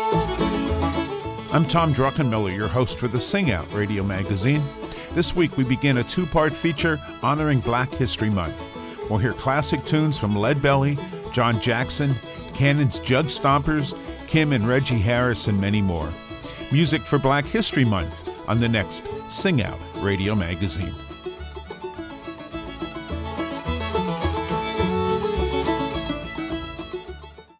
I'm Tom Druckenmiller, your host for the Sing Out radio magazine. This week we begin a two-part feature honoring Black History Month. We'll hear classic tunes from Lead Belly, John Jackson, Cannon's Jug Stompers, Kim and Reggie Harris, and many more. Music for Black History Month on the next Sing Out radio magazine.